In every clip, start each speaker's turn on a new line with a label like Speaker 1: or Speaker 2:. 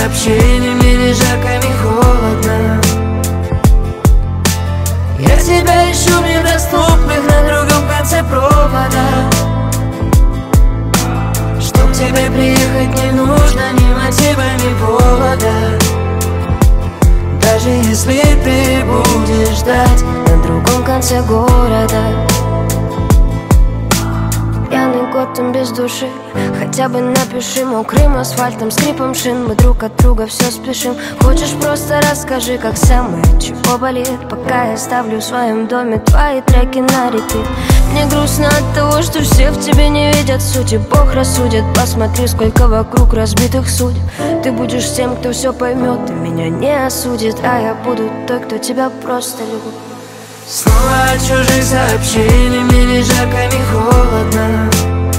Speaker 1: сообщениями, ни жарко, ни холодно. Я тебя ищу в недоступных на другом конце провода. Чтоб к тебе приехать не нужно ни мотива, ни повода. Даже если ты будешь ждать на другом конце города. Пьяный год, он без души. Хотя бы напиши мокрым асфальтом, скрипом шин. Мы друг от друга все спешим. Хочешь, просто расскажи, как самое, чего болит. Пока я ставлю в своем доме твои треки на репит. Мне грустно от того, что все в тебе не видят сути. Бог рассудит, посмотри, сколько вокруг разбитых судеб. Ты будешь тем, кто все поймет и меня не осудит. А я буду той, кто тебя просто любит. Снова от чужих сообщений, мне ни жарко, ни холодно.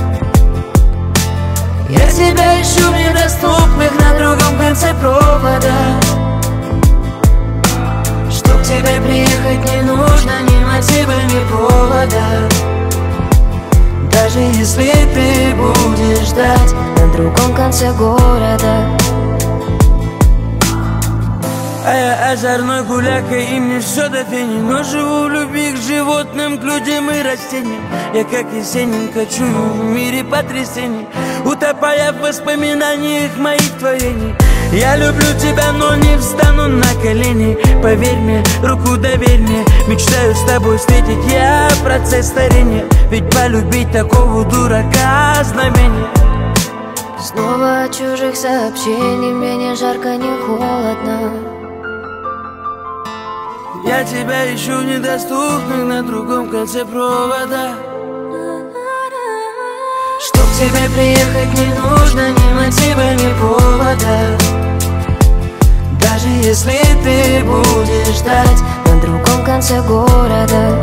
Speaker 1: Я тебя ищу в недоступных на другом конце провода. Чтоб к тебе приехать не нужно ни мотива, ни повода. Даже если ты будешь ждать на другом конце города.
Speaker 2: А я озорной гуляка, и мне все до фени. Но живу в любви к животным, к людям и растениям. Я как Есенин кочую в мире потрясений, утопая в воспоминаниях моих творений. Я люблю тебя, но не встану на колени. Поверь мне, руку доверь мне. Мечтаю с тобой встретить я процесс старения. Ведь полюбить такого дурака знамение.
Speaker 1: Снова от чужих сообщений, мне ни жарко, ни холодно.
Speaker 2: Я тебя ищу в недоступных на другом конце провода.
Speaker 1: Чтоб к тебе приехать не нужно ни мотива, ни повода. Даже если ты будешь ждать на другом конце города.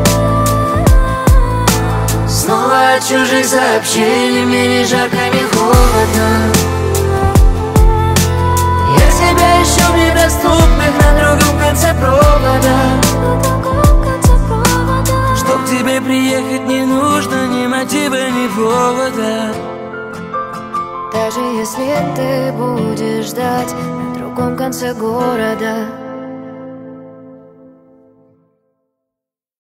Speaker 1: Снова от чужих сообщений, мне ни жарко, ни холодно. Я тебя ищу в недоступных на другом конце провода.
Speaker 2: Чтоб к тебе приехать не нужно ни мотива, ни повода.
Speaker 1: Даже если ты будешь ждать на другом конце города.